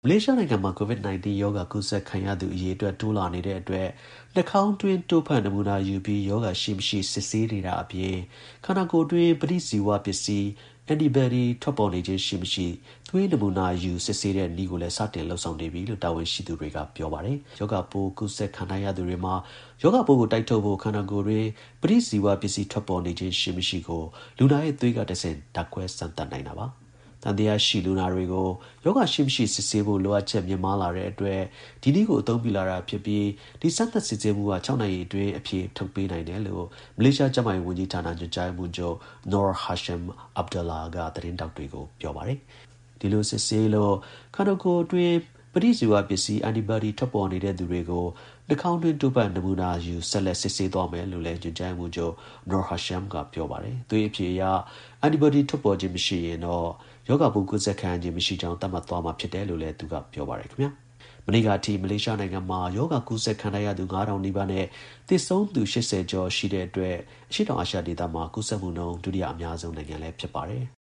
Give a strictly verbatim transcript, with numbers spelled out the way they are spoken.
မလေးရှားနိုင်ငံမှာ COVID 19 ရောဂါကူးစက်ခံရသူအရေအတွက်တိုးလာနေတဲ့အတွက်နှာခေါင်းတွင်းတို့ဖတ်နမူနာယူပြီးရောဂါရှိမရှိစစ်ဆေးနေတာအပြင်ခန္ဓာကိုယ်တွင်းပဋိဇီဝပစ္စည်း antibody ထွက်ပေါ်နေခြင်းရှိမရှိသွေးနမူနာယူစစ်ဆေးတဲ့နည်းကိုလည်းစတင်လှုပ်ဆောင်နေပြီလို့တာဝန်ရှိသူတွေကပြောပါတယ်ရောဂါပိုးကူးစက်ခံရသူတွေမှာယောဂပိုးကိုတိုက်ထုတ်ဖို့ခန္ဓာကိုယ်တွင်ပဋိဇီဝပစ္စည်းထွက်ပေါ်နေခြင်းရှိမရှိကိုလူနာရဲ့သွေးကတဆင့်ဓာတ်ခွဲစမ်းသပ်နိုင်တာပါတန်တရားရှိလူနာတွေကိုယောဂရှိမရှိစစ်ဆေးဖို့လိုအပ်ချက်မြင့်မားလာတဲ့အတွက်ဒီနည်းကိုအသုံးပြုလာတာဖြစ်ပြီးဒီစမ်းသပ်စစ်ဆေးမှုက၆နာရီအတွင်းအဖြေထုတ်ပေးနိုင်တယ်လို့မလေးရှားကျန်းမာရေးဝန်ကြီးဌာနညွှန်ကြားမှုချုပ် Noor Hashim Abdullah ကသတင်းတောက်တွေကိုပြောပါတယ်ဒီလိုစစ်ဆေးလို့ခန္ဓာကိုယ်အတွင်းပဋိဇီဝပစ္စည်း antibody ထွက်ပေါ်နေတဲ့သူတွေကိုနှာခေါင်းတွင်းတို့ပတ်နမူနာယူဆက်လက်စစ်ဆေးသွားမယ်လို့လည်းညွှန်ကြားမှုချုပ် Noor Hashim ကပြောပါတယ်သူရဲ့အဖြေအရ antibody ထွက်ပေါ်ခြင်းမရှိရင်တော့ယောဂပိုးကူးစက်ခံရခြင်းမရှိကြောင်းသတ်မှတ်သွားမှာဖြစ်တယ်လို့လည်းသူကပြောပါတယ်ခင်ဗျာမနေ့ကအထိမလေးရှားနိုင်ငံမှာယောဂကူးစက်ခံရသူ၅ထောင်နီးပါးနဲ့သေဆုံးသူ၈၀ကျော်ရှိတဲ့အတွက်အရှေ့တောင်အာရှဒေသမှာကူးစက်မှုနှုန်းဒုတိယအများဆုံးနိုင်ငံလည်းဖြစ်ပါတယ်